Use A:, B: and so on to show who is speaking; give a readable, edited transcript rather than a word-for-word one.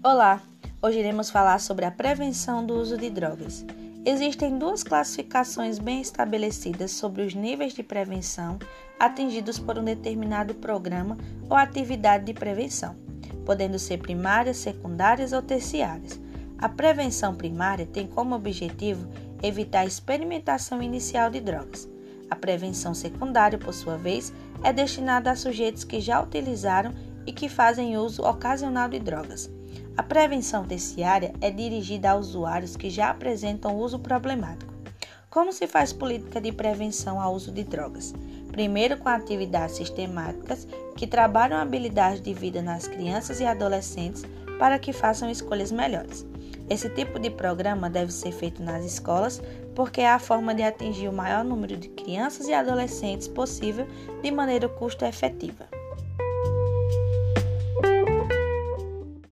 A: Olá, hoje iremos falar sobre a prevenção do uso de drogas. Existem duas classificações bem estabelecidas sobre os níveis de prevenção atingidos por um determinado programa ou atividade de prevenção, podendo ser primárias, secundárias ou terciárias. A prevenção primária tem como objetivo evitar a experimentação inicial de drogas. A prevenção secundária, por sua vez, é destinada a sujeitos que já utilizaram e que fazem uso ocasional de drogas. A prevenção terciária é dirigida a usuários que já apresentam uso problemático. Como se faz política de prevenção ao uso de drogas? Primeiro, com atividades sistemáticas que trabalham a habilidade de vida nas crianças e adolescentes para que façam escolhas melhores. Esse tipo de programa deve ser feito nas escolas porque é a forma de atingir o maior número de crianças e adolescentes possível de maneira custo-efetiva.